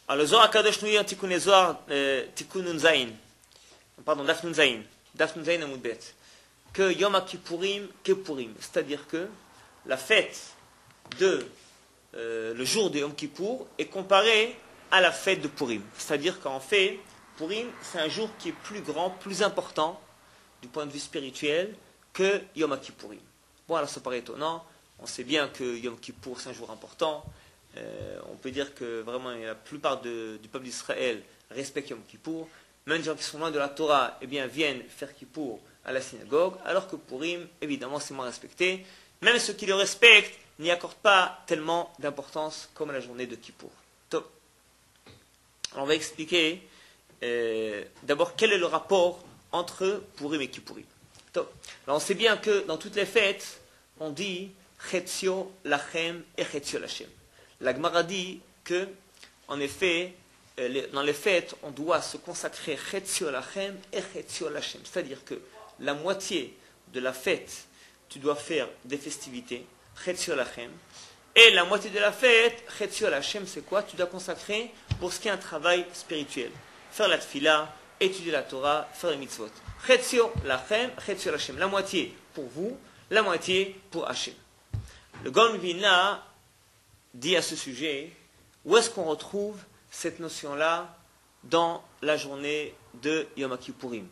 Alors, le Zohar HaKadosh nous dit en Tikkun Zohar, Tikkun Nun Zayin, pardon, Daf Nun Zayin Amud Bet, que Yom HaKippurim, Kippurim, c'est-à-dire que la fête de le jour de Yom Kippour est comparée à la fête de Purim. C'est-à-dire qu'en fait, Purim, c'est un jour qui est plus grand, plus important du point de vue spirituel que Yom Kippourim. Bon, alors ça paraît étonnant. On sait bien que Yom Kippour, c'est un jour important. On peut dire que vraiment la plupart du peuple d'Israël respecte Yom Kippour. Même les gens qui sont loin de la Torah, eh bien, viennent faire Kippour à la synagogue, alors que Purim, évidemment, c'est moins respecté. Même ceux qui le respectent n'y accordent pas tellement d'importance comme la journée de Kippour. Top. Alors, on va expliquer d'abord quel est le rapport entre Purim et Kippourim. Top. Alors, on sait bien que dans toutes les fêtes, on dit Chetzio Lachem et Chetzio Lachem. La Gemara dit que, en effet, dans les fêtes, on doit se consacrer Chetzio Lachem et Chetzio Lachem. C'est-à-dire que la moitié de la fête, tu dois faire des festivités, Chetzio Lachem, et la moitié de la fête, Chetzio Lachem, c'est quoi? Tu dois consacrer pour ce qui est un travail spirituel. Faire la tfila, étudier la Torah, faire les mitzvot. Chetzio Lachem, Chetzio Lachem. La moitié pour vous, la moitié pour Hachem. Le Gaon Vilna dit à ce sujet, où est-ce qu'on retrouve cette notion-là dans la journée de Yom Kippourim?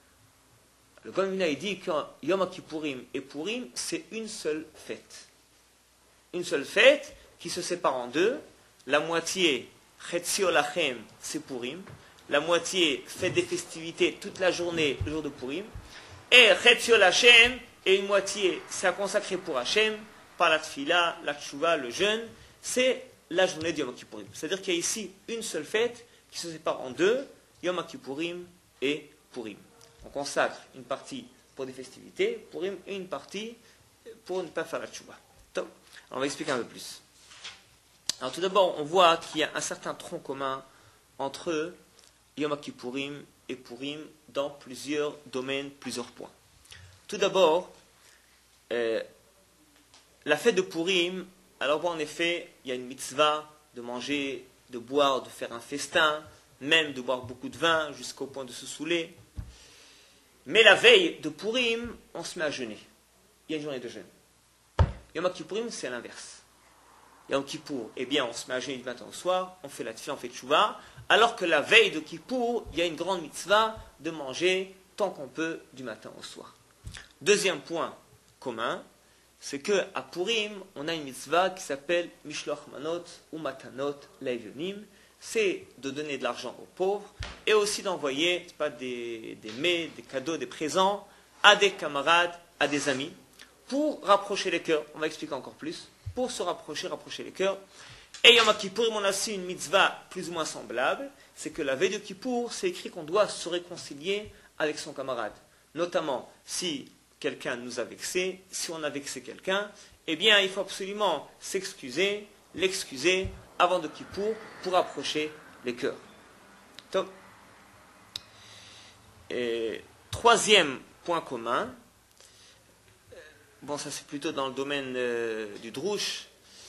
Le Gaon Vilna dit que Yom Kippourim et Purim, c'est une seule fête. Une seule fête qui se sépare en deux. La moitié, Chetzio Lachem, c'est Purim. La moitié fait des festivités toute la journée, le jour de Purim. Et Chetzio Lachem, et une moitié, c'est consacré pour Hachem, par la tfila, la tchouva, le jeûne. C'est la journée de Yom Kippourim. C'est-à-dire qu'il y a ici une seule fête qui se sépare en deux, Yom Kippourim et Purim. On consacre une partie pour des festivités, Purim, et une partie pour ne pas faire la tchouva. On va expliquer un peu plus. Alors tout d'abord, on voit qu'il y a un certain tronc commun entre Yom Kippourim et Purim dans plusieurs domaines, plusieurs points. Tout d'abord, la fête de Purim, alors bon, en effet, il y a une mitzvah de manger, de boire, de faire un festin, même de boire beaucoup de vin jusqu'au point de se saouler. Mais la veille de Purim, on se met à jeûner. Il y a une journée de jeûne. Yom Kippourim, c'est l'inverse. Yom Kippour, eh bien, on se met à jeûner du matin au soir, on fait la tefila, on fait tchouva, alors que la veille de Kippour, il y a une grande mitzvah de manger tant qu'on peut du matin au soir. Deuxième point commun, c'est qu'à Purim, on a une mitzvah qui s'appelle Mishloach Manot ou Matanot Leivyonim. C'est de donner de l'argent aux pauvres et aussi d'envoyer des mets, des cadeaux, des présents à des camarades, à des amis, pour rapprocher les cœurs. On va expliquer encore plus. Pour se rapprocher les cœurs. Et Yom Kippour, on a aussi une mitzvah plus ou moins semblable. C'est que la veille de Kippour, c'est écrit qu'on doit se réconcilier avec son camarade. Notamment, si quelqu'un nous a vexés, si on a vexé quelqu'un, eh bien, il faut absolument s'excuser, l'excuser avant de Kippour pour rapprocher les cœurs. Top. Et troisième point commun, bon, ça c'est plutôt dans le domaine du Drush.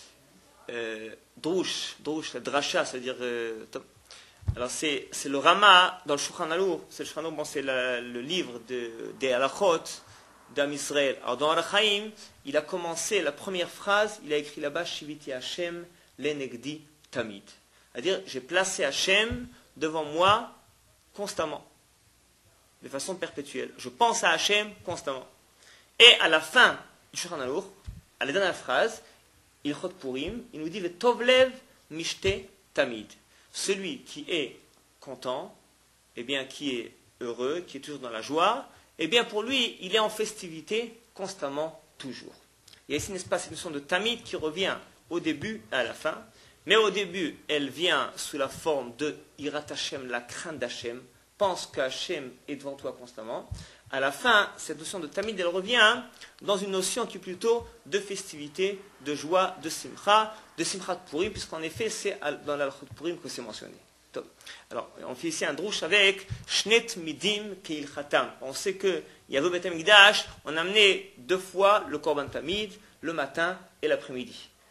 Drush, la drasha, c'est-à-dire. Alors c'est le Rama dans le Shulchan Aruch. C'est le Shulchan Aruch, bon, c'est le livre des halachot d'Am Israël. Alors dans Arachaim, il a commencé la première phrase, il a écrit là-bas Shiviti Hashem lenegdi tamid. C'est-à-dire, j'ai placé Hashem devant moi constamment, de façon perpétuelle. Je pense à Hashem constamment. Et à la fin du Shulchan Aruch, à la dernière phrase, Ilchot Purim, il nous dit le Tovlev Mishte Tamid. Celui qui est content, eh bien, qui est heureux, qui est toujours dans la joie, eh bien, pour lui, il est en festivité constamment, toujours. Il y a ici, n'est-ce pas, cette notion de Tamid qui revient au début et à la fin. Mais au début, elle vient sous la forme de Hirat Hashem, la crainte d'Hashem. Pense qu'Hashem est devant toi constamment. À la fin, cette notion de Tamid, elle revient dans une notion qui est plutôt de festivité, de joie, de Simcha de Purim, puisqu'en effet, c'est dans l'Alchot Purim que c'est mentionné. Alors, on fait ici un drouche avec Shnet Midim Keil Khatam. On sait qu'il y a au Beth Amikdash, on a amené 2 fois le Korban Tamid, le matin et l'après-midi.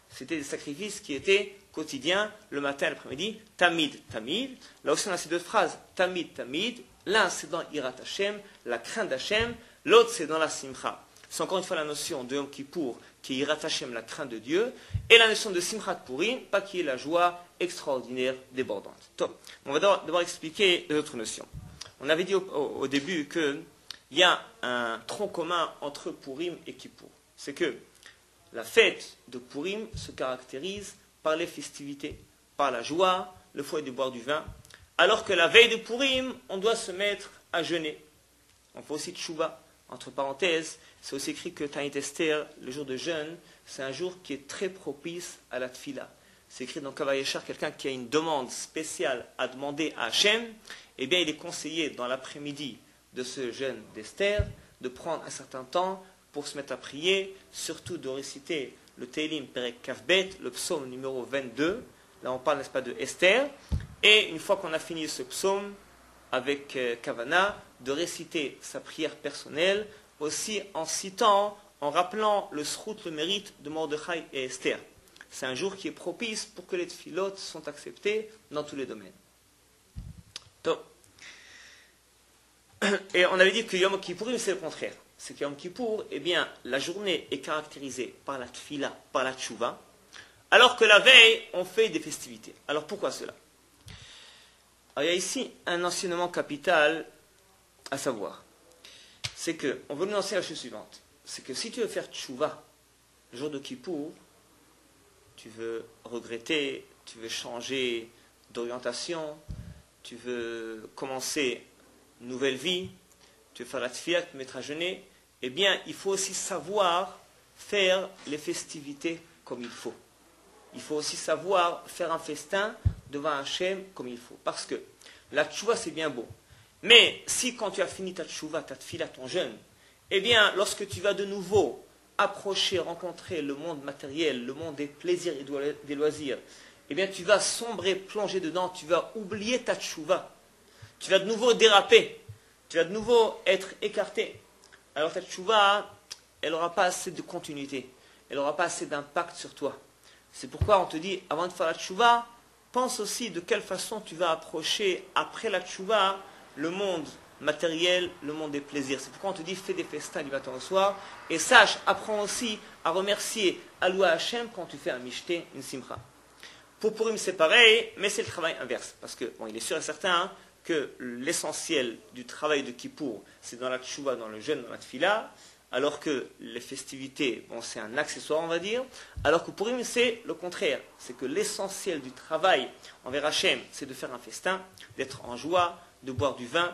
c'était des sacrifices qui étaient quotidiens, le matin et l'après-midi, tamid, tamid. Là aussi on a ces deux phrases, tamid, tamid. L'un c'est dans Hirat Hashem, la crainte d'Hashem, l'autre c'est dans la simcha. C'est encore une fois la notion de Yom Kippour, qui est Hirat Hashem, la crainte de Dieu, et la notion de Simchat Purim, pas qui est la joie extraordinaire, débordante. Donc, on va d'abord expliquer les autres notions. On avait dit au début qu'il y a un tronc commun entre Purim et Kippour. C'est que la fête de Purim se caractérise par les festivités, par la joie, le fait de boire du vin, alors que la veille de Purim, on doit se mettre à jeûner. On fait aussi tchouva. Entre parenthèses, c'est aussi écrit que Ta'anit Esther, le jour de jeûne, c'est un jour qui est très propice à la tfila. C'est écrit dans Kavah Yeshar, quelqu'un qui a une demande spéciale à demander à Hachem, eh bien il est conseillé dans l'après-midi de ce jeûne d'Esther de prendre un certain temps pour se mettre à prier, surtout de réciter le Teilim Perek Kavbet, le psaume numéro 22. Là on parle, n'est-ce pas, de Esther. Et une fois qu'on a fini ce psaume, avec Kavana, de réciter sa prière personnelle, aussi en citant, en rappelant le srout, le mérite de Mordechai et Esther. C'est un jour qui est propice pour que les tfilotes sont acceptés dans tous les domaines. Donc, et on avait dit que Yom Kippourim, c'est le contraire. C'est que Yom Kippour, eh bien, la journée est caractérisée par la tfila, par la tchouva, alors que la veille, on fait des festivités. Alors pourquoi cela ? Alors, il y a ici un enseignement capital à savoir. C'est qu'on veut nous enseigner la chose suivante. C'est que si tu veux faire tchouva le jour de Kippour, tu veux regretter, tu veux changer d'orientation, tu veux commencer une nouvelle vie, tu veux faire la tfila, te mettre à jeûner, eh bien, il faut aussi savoir faire les festivités comme il faut. Il faut aussi savoir faire un festin devant Hachem comme il faut. Parce que la tchouva, c'est bien beau. Mais si quand tu as fini ta tchouva, ta tfila, ton jeûne, eh bien, lorsque tu vas de nouveau approcher, rencontrer le monde matériel, le monde des plaisirs et des loisirs, eh bien, tu vas sombrer, plonger dedans, tu vas oublier ta tchouva. Tu vas de nouveau déraper. Tu vas de nouveau être écarté. Alors ta tchouva, elle n'aura pas assez de continuité. Elle n'aura pas assez d'impact sur toi. C'est pourquoi on te dit, avant de faire la tchouva, pense aussi de quelle façon tu vas approcher, après la tchouva, le monde matériel, le monde des plaisirs. C'est pourquoi on te dit, fais des festins du matin au soir, et sache, apprends aussi à remercier, à louer Hachem quand tu fais un mishté, une simcha. Pour Purim, c'est pareil, mais c'est le travail inverse. Parce que, bon, il est sûr et certain que l'essentiel du travail de Kippour, c'est dans la tchouva, dans le jeûne, dans la tfila, alors que les festivités, bon, c'est un accessoire, on va dire, alors que Purim, c'est le contraire. C'est que l'essentiel du travail envers Hachem, c'est de faire un festin, d'être en joie, de boire du vin.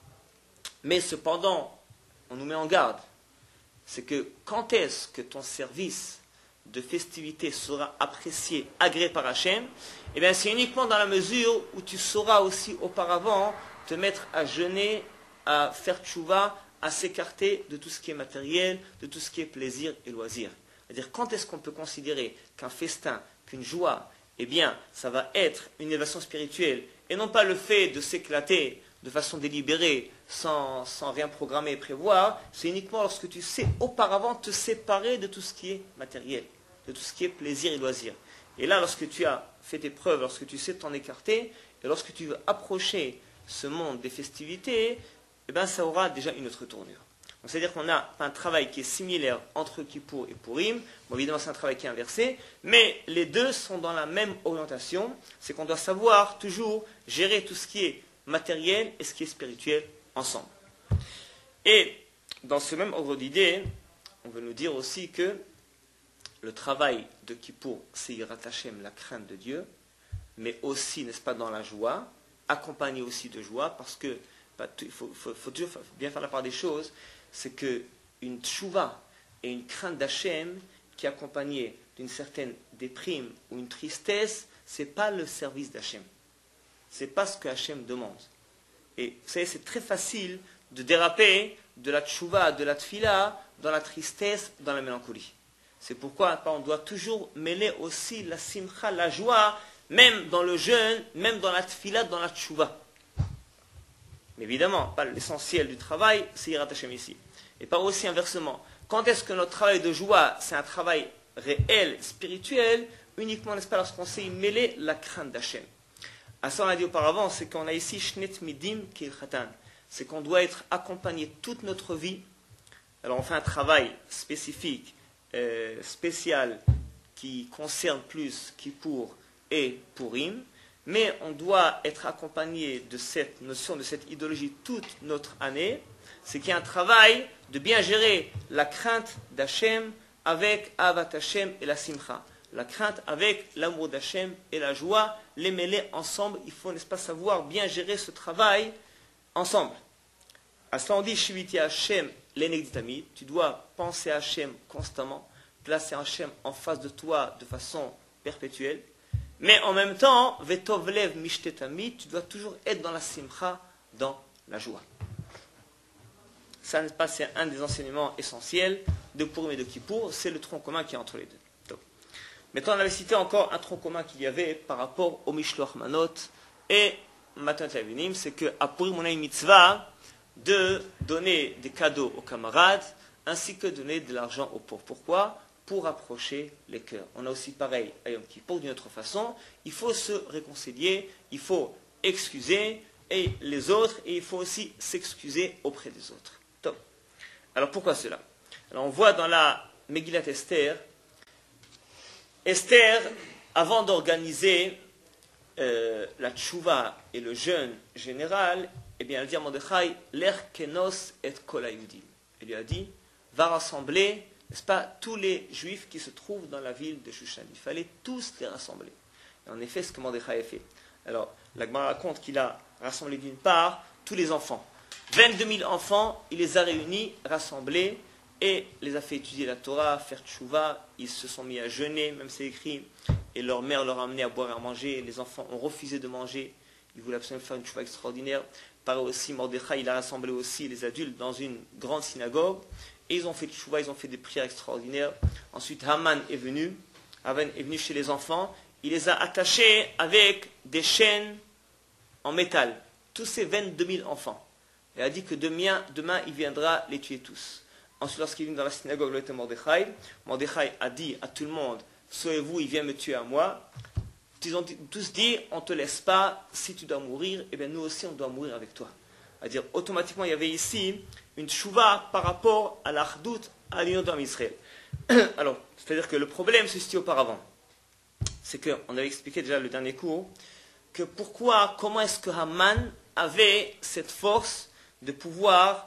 Mais cependant, on nous met en garde. C'est que quand est-ce que ton service de festivité sera apprécié, agréé par Hachem? Eh bien, c'est uniquement dans la mesure où tu sauras aussi auparavant te mettre à jeûner, à faire tchouva, à s'écarter de tout ce qui est matériel, de tout ce qui est plaisir et loisir. C'est-à-dire, quand est-ce qu'on peut considérer qu'un festin, qu'une joie, eh bien, ça va être une élévation spirituelle, et non pas le fait de s'éclater de façon délibérée, sans rien programmer et prévoir, c'est uniquement lorsque tu sais auparavant te séparer de tout ce qui est matériel, de tout ce qui est plaisir et loisir. Et là, lorsque tu as fait tes preuves, lorsque tu sais t'en écarter, et lorsque tu veux approcher ce monde des festivités, eh bien, ça aura déjà une autre tournure. Donc, c'est-à-dire qu'on a un travail qui est similaire entre Kippour et Purim. Bon, évidemment, c'est un travail qui est inversé, mais les deux sont dans la même orientation. C'est qu'on doit savoir toujours gérer tout ce qui est matériel et ce qui est spirituel ensemble. Et dans ce même ordre d'idée, on veut nous dire aussi que le travail de Kippour, c'est Yirat Hashem, la crainte de Dieu, mais aussi, n'est-ce pas, dans la joie, accompagné aussi de joie, parce que il faut toujours bien faire la part des choses, c'est qu'une tchouva et une crainte d'Hachem qui est accompagnée d'une certaine déprime ou une tristesse, ce n'est pas le service d'Hachem. Ce n'est pas ce que Hachem demande. Et vous savez, c'est très facile de déraper de la tchouva, de la tfila, dans la tristesse, dans la mélancolie. C'est pourquoi on doit toujours mêler aussi la simcha, la joie, même dans le jeûne, même dans la tfila, dans la tchouva. Mais évidemment, pas l'essentiel du travail, c'est Yirat Hashem ici. Et pas aussi inversement. Quand est-ce que notre travail de joie, c'est un travail réelle, spirituelle, uniquement, n'est-ce pas, lorsqu'on sait y mêler la crainte d'Hachem. À ça, on l'a dit auparavant, c'est qu'on a ici Shnet Midim Kilchatan. C'est qu'on doit être accompagné toute notre vie. Alors, on fait un travail spécifique, spécial, qui concerne plus Kippour et Purim, mais on doit être accompagné de cette notion, de cette idéologie toute notre année. C'est qu'il y a un travail de bien gérer la crainte d'Hachem avec Avat Hachem et la Simcha. La crainte avec l'amour d'Hachem et la joie, les mêler ensemble. Il faut, n'est-ce pas, savoir bien gérer ce travail ensemble. À cela on dit Shiviti Hachem l'enegditamid. Tu dois penser à Hachem constamment, placer Hachem en face de toi de façon perpétuelle. Mais en même temps, Vetovlev Mishtetami, tu dois toujours être dans la Simcha, dans la joie. Ça, n'est-ce pas, c'est un des enseignements essentiels de Purim et de Kippour. C'est le tronc commun qui est entre les deux. Maintenant, on avait cité encore un tronc commun qu'il y avait par rapport au Mishloach Manot et Matanot Lavinim, c'est qu'à Purim, on a une mitzvah de donner des cadeaux aux camarades, ainsi que donner de l'argent aux pauvres. Pourquoi ? Pour rapprocher les cœurs. On a aussi pareil à Yom Kippour, d'une autre façon, il faut se réconcilier, il faut excuser et les autres, et il faut aussi s'excuser auprès des autres. Top. Alors pourquoi cela ? Alors on voit dans la Megillat Esther, Esther, avant d'organiser la tchouva et le jeûne général, eh bien, elle dit à Mordechai, l'er kenos et kol hayudim. Elle lui a dit, va rassembler, n'est-ce pas, tous les juifs qui se trouvent dans la ville de Shushan. Il fallait tous les rassembler. Et en effet, ce que Mordechai a fait. Alors, la Gemara raconte qu'il a rassemblé d'une part tous les enfants. 22 000 enfants, il les a réunis, rassemblés, et les a fait étudier la Torah, faire tchouva. Ils se sont mis à jeûner, même c'est écrit, et leur mère leur a amené à boire et à manger. Les enfants ont refusé de manger. Ils voulaient absolument faire une tchouva extraordinaire. Pareil aussi, Mordechai, il a rassemblé aussi les adultes dans une grande synagogue. Et ils ont fait tchouva, ils ont fait des prières extraordinaires. Ensuite, Haman est venu chez les enfants. Il les a attachés avec des chaînes en métal. Tous ces 22 000 enfants. Il a dit que demain, il viendra les tuer tous. Ensuite, lorsqu'il est venu dans la synagogue, le Mordechai, Mordechai a dit à tout le monde, sauvez-vous, il vient me tuer à moi. Ils ont tous dit, on ne te laisse pas, si tu dois mourir, eh bien nous aussi on doit mourir avec toi. C'est-à-dire, automatiquement, il y avait ici une tchouva par rapport à l'Achdout, à l'union d'Am Israël. Alors, c'est-à-dire que le problème se situe auparavant. C'est qu'on avait expliqué déjà le dernier cours, que comment est-ce que Haman avait cette force de pouvoir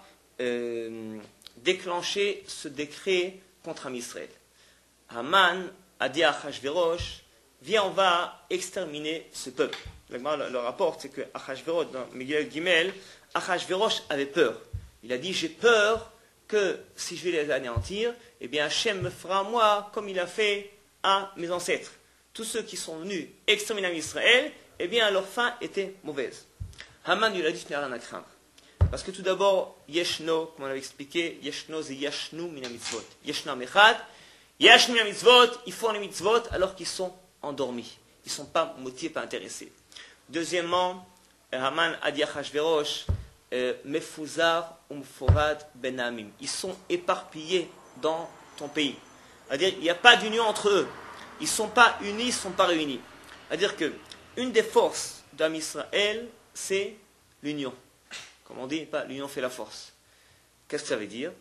déclencher ce décret contre Am Israël. Haman a dit à Achashverosh, viens, on va exterminer ce peuple. Le rapport, c'est que Achashverosh, dans Megillah Gimel, Achashverosh avait peur. Il a dit, j'ai peur que si je vais les anéantir, eh bien Hachem me fera à moi comme il a fait à mes ancêtres. Tous ceux qui sont venus exterminer Israël, eh bien leur fin était mauvaise. Haman lui a dit, tu n'as rien à craindre. Parce que tout d'abord, Yeshno, comme on l'avait expliqué, Yeshno c'est Yashnu mina mitzvot. Yeshno mechad, Yashnu mina mitzvot, ils font les mitzvot alors qu'ils sont endormis. Ils ne sont pas motivés, pas intéressés. Deuxièmement, Haman a dit à Achashverosh, Mefuzar umforad ben amim. Ils sont éparpillés dans ton pays. C'est-à-dire, il n'y a pas d'union entre eux. Ils ne sont pas unis, ils ne sont pas réunis. C'est-à-dire que une des forces d'Am Israël, c'est l'union. Comme on dit, l'union fait la force. Qu'est-ce que ça veut dire?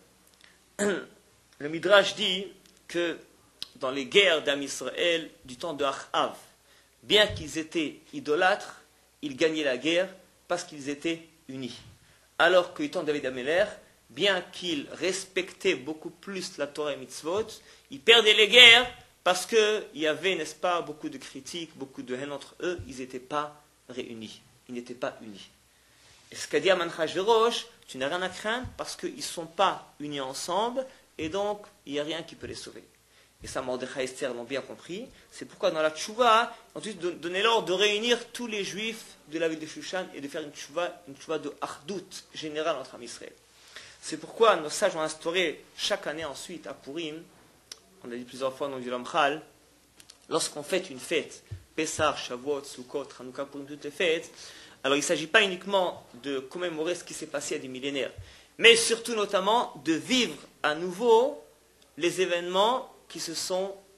Le Midrash dit que dans les guerres d'Am Israël du temps de Achav, bien qu'ils étaient idolâtres, ils gagnaient la guerre parce qu'ils étaient unis. Alors que du temps de David Améler, bien qu'ils respectaient beaucoup plus la Torah et Mitzvot, ils perdaient les guerres parce qu'il y avait, n'est-ce pas, beaucoup de critiques, beaucoup de haine entre eux, ils n'étaient pas réunis, ils n'étaient pas unis. Et ce qu'a dit Haman Achashverosh, tu n'as rien à craindre parce qu'ils ne sont pas unis ensemble et donc il n'y a rien qui peut les sauver. Et ça, Mordechai et Esther l'ont bien compris. C'est pourquoi dans la tchouva, on a donné l'ordre de réunir tous les juifs de la ville de Shushan et de faire une tchouva de Achdout générale entre Am Israël. C'est pourquoi nos sages ont instauré chaque année ensuite à Purim, on a dit plusieurs fois dans le Lamchal, lorsqu'on fête une fête, Pessah, Shavuot, Sukkot, Hanouka, Purim, toutes les fêtes, alors il ne s'agit pas uniquement de commémorer ce qui s'est passé il y a des millénaires, mais surtout notamment de vivre à nouveau les événements qui se sont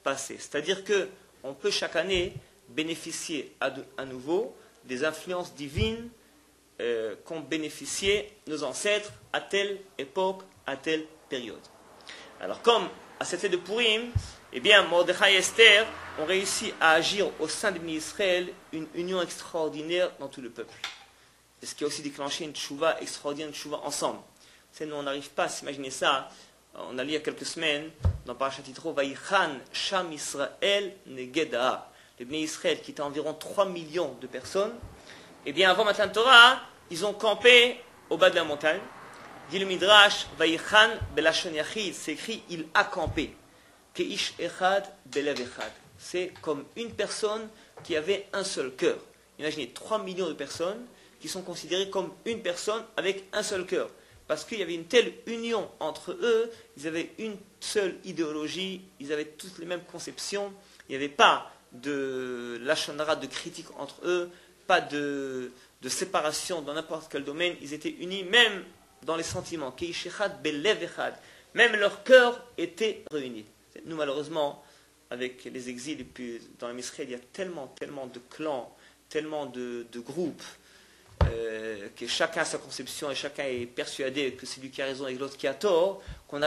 passé. C'est-à-dire qu'on peut chaque année bénéficier à nouveau des influences divines qu'ont bénéficié nos ancêtres à telle époque, à telle période. Alors comme à cette fête de Purim, eh bien Mordechai et Esther ont réussi à agir au sein de Israël une union extraordinaire dans tout le peuple. Et ce qui a aussi déclenché une tchouva extraordinaire, une tchouva ensemble. Nous, on n'arrive pas à s'imaginer ça. On a lu il y a quelques semaines dans Parashat Yitro, Vaïchan Sham Israël Negeda. Les Bnei Israël, qui étaient environ 3 millions de personnes, eh bien avant Matan Torah, ils ont campé au bas de la montagne. Dit le Midrash, Vaïchan Belashon Yachid, c'est écrit, il a campé. Keish Echad Belev Echad. C'est comme une personne qui avait un seul cœur. Imaginez 3 millions de personnes qui sont considérées comme une personne avec un seul cœur. Parce qu'il y avait une telle union entre eux, ils avaient une seule idéologie, ils avaient toutes les mêmes conceptions, il n'y avait pas de lashon hara, de critique entre eux, pas de séparation dans n'importe quel domaine, ils étaient unis même dans les sentiments. Keish Echad Belev Echad. Même leur cœur était réuni. Nous, malheureusement, avec les exils, et puis dans l'Israël, il y a tellement de clans, tellement de groupes, que chacun a sa conception et chacun est persuadé que c'est lui qui a raison et l'autre qui a tort,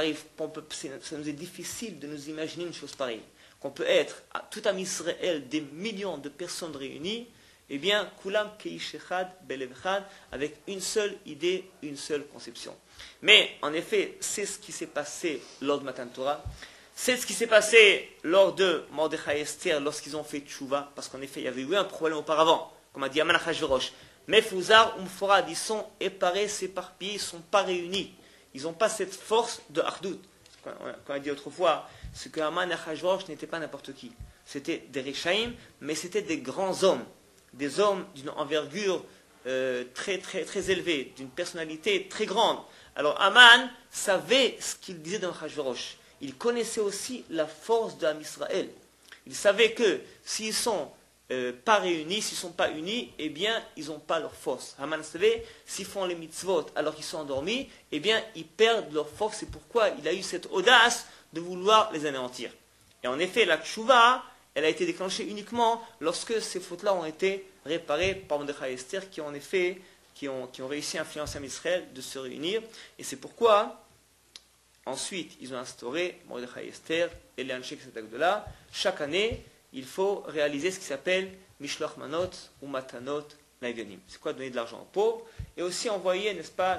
ça nous est difficile de nous imaginer une chose pareille. Qu'on peut être, tout à Israël, des millions de personnes réunies, eh bien, Kulam Keish Echad Belev Echad, avec une seule idée, une seule conception. Mais, en effet, c'est ce qui s'est passé lors de Matan Torah. C'est ce qui s'est passé lors de Mordechai et Esther lorsqu'ils ont fait tchouva, parce qu'en effet, il y avait eu un problème auparavant, comme a dit Aman Achashverosh. Mais Fouzar, Umforad, ils sont éparés, s'éparpillés, ils ne sont pas réunis. Ils n'ont pas cette force de Hardout. Quand on a dit autrefois, c'est que Aman Achashverosh n'était pas n'importe qui. C'était des Rechaïm, mais c'était des grands hommes. Des hommes d'une envergure très élevée, d'une personnalité très grande. Alors Aman savait ce qu'il disait dans Achashverosh. Il connaissait aussi la force de Israël. Il savait que s'ils ne sont pas réunis, s'ils ne sont pas unis, eh bien, ils n'ont pas leur force. Haman savait, s'ils font les mitzvot alors qu'ils sont endormis, eh bien, ils perdent leur force. C'est pourquoi il a eu cette audace de vouloir les anéantir. Et en effet, la tchouva, elle a été déclenchée uniquement lorsque ces fautes-là ont été réparées par Mordechai et Esther, qui ont réussi à influencer Israël de se réunir. Et c'est pourquoi ensuite, ils ont instauré Mordechai et Esther et les Anshek Agdola. Chaque année, il faut réaliser ce qui s'appelle Mishloach Manot ou Matanot Naivionim. C'est quoi donner de l'argent aux pauvres et aussi envoyer, n'est-ce pas,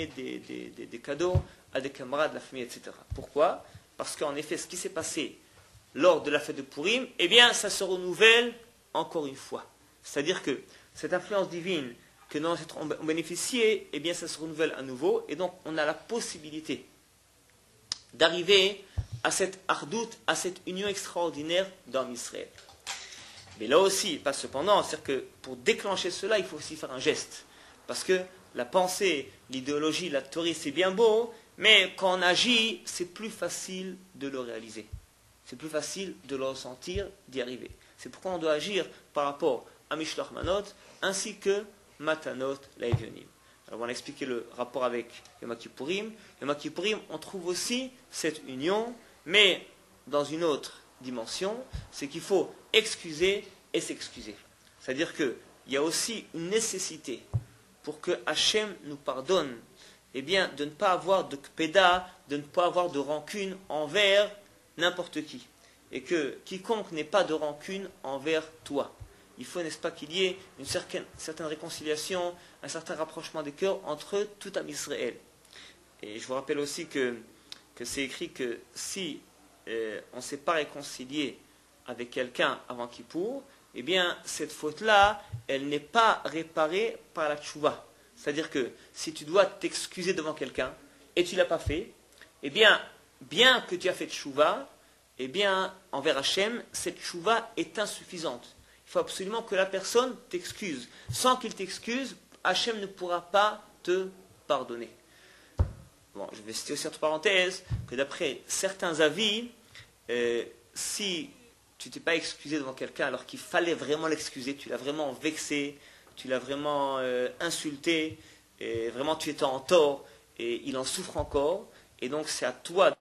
des cadeaux à des camarades de la famille, etc. Pourquoi? Parce qu'en effet, ce qui s'est passé lors de la fête de Purim, eh bien, ça se renouvelle encore une fois. C'est-à-dire que cette influence divine que nos ancêtres ont bénéficié, eh bien, ça se renouvelle à nouveau et donc on a la possibilité d'arriver à cette hardout, à cette union extraordinaire dans Israël. Mais là aussi, pas cependant, c'est-à-dire que pour déclencher cela, il faut aussi faire un geste. Parce que la pensée, l'idéologie, la théorie, c'est bien beau, mais quand on agit, c'est plus facile de le réaliser. C'est plus facile de le ressentir, d'y arriver. C'est pourquoi on doit agir par rapport à Mishloach Manot, ainsi que Matanot Laevionim. Alors on va expliquer le rapport avec Yom Kippourim. Yom Kippourim, on trouve aussi cette union, mais dans une autre dimension, c'est qu'il faut excuser et s'excuser. C'est-à-dire qu'il y a aussi une nécessité pour que Hachem nous pardonne, eh bien, de ne pas avoir de kpeda, de ne pas avoir de rancune envers n'importe qui. Et que quiconque n'ait pas de rancune envers toi. Il faut, n'est-ce pas, qu'il y ait une certaine réconciliation, un certain rapprochement des cœurs entre tout Am Israël. Et je vous rappelle aussi que c'est écrit que si on ne s'est pas réconcilié avec quelqu'un avant Kippour, eh bien, cette faute-là, elle n'est pas réparée par la tchouva. C'est-à-dire que si tu dois t'excuser devant quelqu'un et tu ne l'as pas fait, eh bien que tu as fait tchouva, eh bien, envers Hachem, cette tchouva est insuffisante. Il faut absolument que la personne t'excuse. Sans qu'il t'excuse, Hachem ne pourra pas te pardonner. Bon, je vais citer aussi entre parenthèses que d'après certains avis, si tu t'es pas excusé devant quelqu'un alors qu'il fallait vraiment l'excuser, tu l'as vraiment vexé, tu l'as vraiment insulté, et vraiment tu étais en tort, et il en souffre encore, et donc c'est à toi